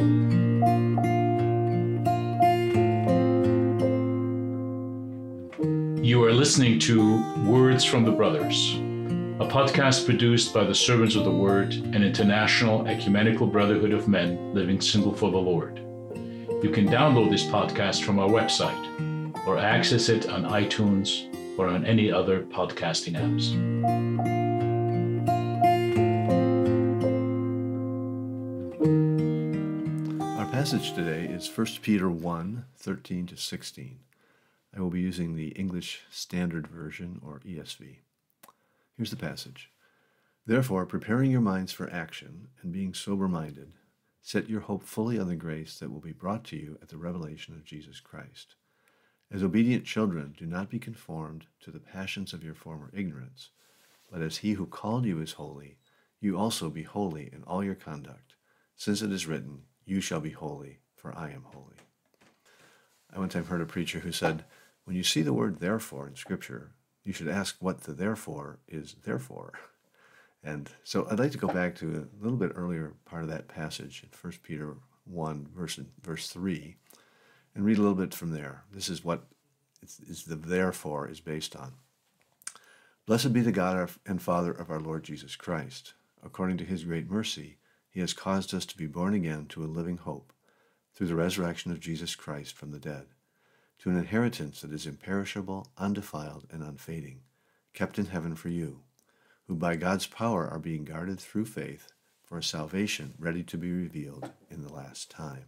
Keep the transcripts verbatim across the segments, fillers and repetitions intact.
You are listening to Words from the Brothers, a podcast produced by the Servants of the Word, an international ecumenical brotherhood of men living single for the Lord. You can download this podcast from our website or access it on iTunes or on any other podcasting apps. Our passage today is First Peter one, thirteen to sixteen. I will be using the English Standard Version, or E S V. Here's the passage. Therefore, preparing your minds for action and being sober-minded, set your hope fully on the grace that will be brought to you at the revelation of Jesus Christ. As obedient children, do not be conformed to the passions of your former ignorance, but as he who called you is holy, you also be holy in all your conduct, since it is written, you shall be holy, for I am holy. I one time heard a preacher who said, when you see the word therefore in Scripture, you should ask what the therefore is there for. And so I'd like to go back to a little bit earlier part of that passage in First Peter one, verse, verse three, and read a little bit from there. This is what is, is the therefore is based on. Blessed be the God and Father of our Lord Jesus Christ. According to his great mercy, he has caused us to be born again to a living hope, through the resurrection of Jesus Christ from the dead, to an inheritance that is imperishable, undefiled, and unfading, kept in heaven for you, who by God's power are being guarded through faith for a salvation ready to be revealed in the last time.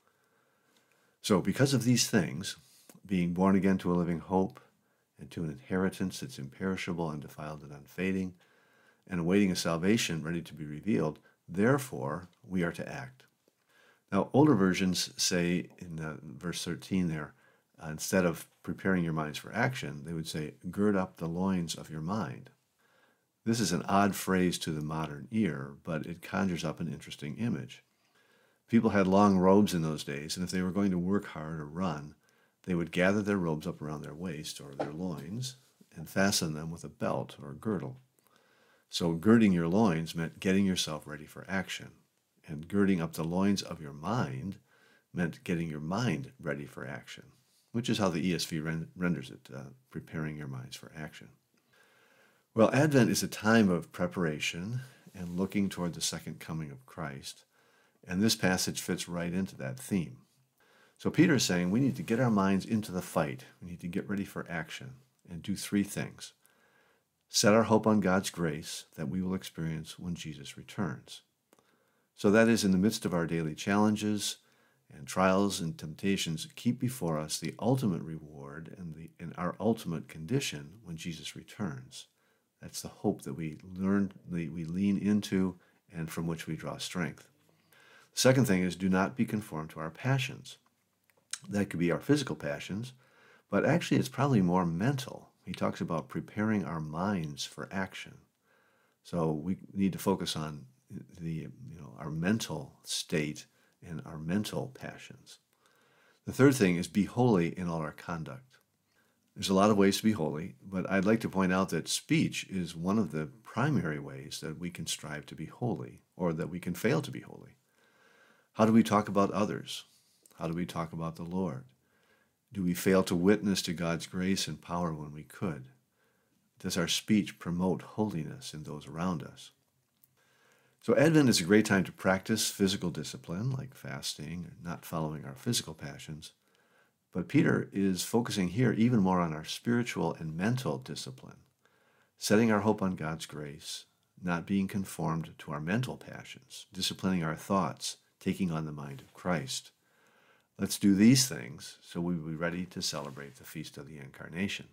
So because of these things, being born again to a living hope, and to an inheritance that's imperishable, undefiled, and unfading, and awaiting a salvation ready to be revealed, therefore we are to act. Now, older versions say in uh, verse thirteen there, uh, instead of preparing your minds for action, they would say, gird up the loins of your mind. This is an odd phrase to the modern ear, but it conjures up an interesting image. People had long robes in those days, and if they were going to work hard or run, they would gather their robes up around their waist or their loins and fasten them with a belt or girdle. So girding your loins meant getting yourself ready for action. And girding up the loins of your mind meant getting your mind ready for action, which is how the E S V rend- renders it, uh, preparing your minds for action. Well, Advent is a time of preparation and looking toward the second coming of Christ, and this passage fits right into that theme. So Peter is saying we need to get our minds into the fight. We need to get ready for action and do three things. Set our hope on God's grace that we will experience when Jesus returns. So that is, in the midst of our daily challenges and trials and temptations, keep before us the ultimate reward and, the, and our ultimate condition when Jesus returns. That's the hope that we learn, we lean into, and from which we draw strength. The second thing is, do not be conformed to our passions. That could be our physical passions, but actually it's probably more mental. He talks about preparing our minds for action. So we need to focus on the you know our mental state and our mental passions. The third thing is be holy in all our conduct. There's a lot of ways to be holy, but I'd like to point out that speech is one of the primary ways that we can strive to be holy, or that we can fail to be holy. How do we talk about others? How do we talk about the Lord? Do we fail to witness to God's grace and power when we could? Does our speech promote holiness in those around us? So Advent is a great time to practice physical discipline, like fasting or not following our physical passions. But Peter is focusing here even more on our spiritual and mental discipline, setting our hope on God's grace, not being conformed to our mental passions, disciplining our thoughts, taking on the mind of Christ. Let's do these things so we will be ready to celebrate the Feast of the Incarnation.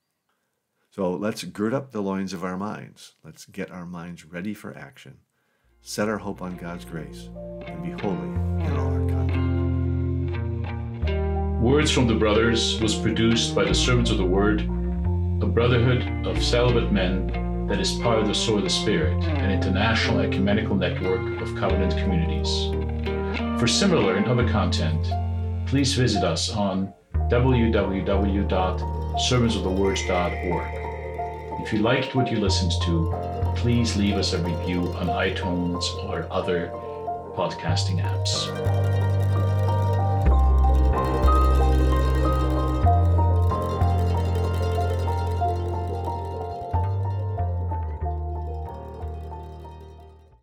So let's gird up the loins of our minds. Let's get our minds ready for action. Set our hope on God's grace, and be holy in all our conduct. Words from the Brothers was produced by the Servants of the Word, a brotherhood of celibate men that is part of the Sword of the Spirit, an international ecumenical network of covenant communities. For similar and other content, please visit us on w w w dot servants of the words dot org. If you liked what you listened to, please leave us a review on iTunes or other podcasting apps.